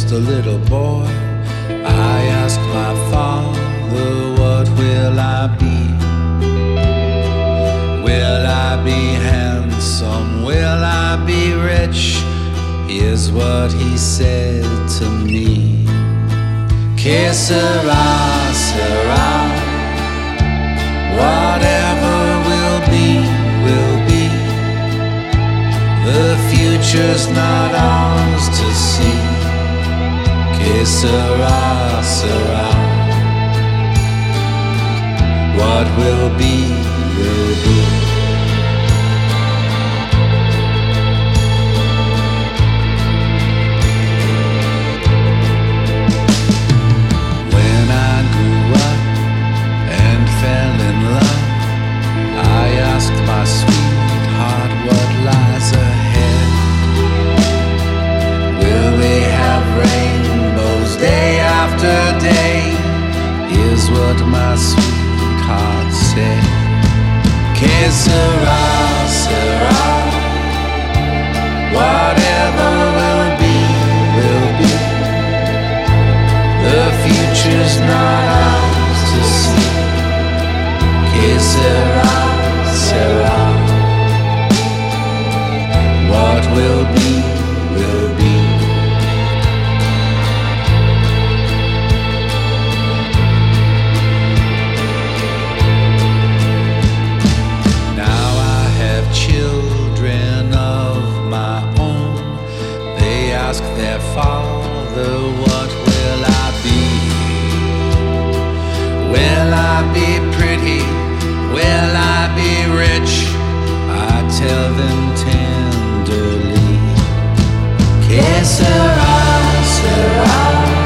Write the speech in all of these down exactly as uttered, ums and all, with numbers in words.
just a little boy, I asked my father, what will I be? Will I be handsome? Will I be rich? Here's what he said to me. Que sera, sera. Whatever will be, will be. The future's not ours to see. Que sera, sera. What will be, will be. When I grew up and fell in love, I asked my sweetheart what lies ahead. Will we have rainbows day after day? Here's what my sweetheart said. Que sera, sera. Whatever will be, will be. The future's not ours to see. Que sera, sera. What will be, will be. Now I have children of my own. They ask their father, what will I be? Will I be pretty? Will I be rich? I tell them tenderly. Que sera, sera.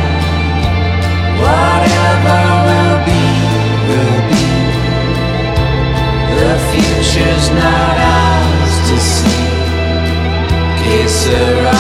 Whatever will be, will be. The future's not ours to see. Que sera.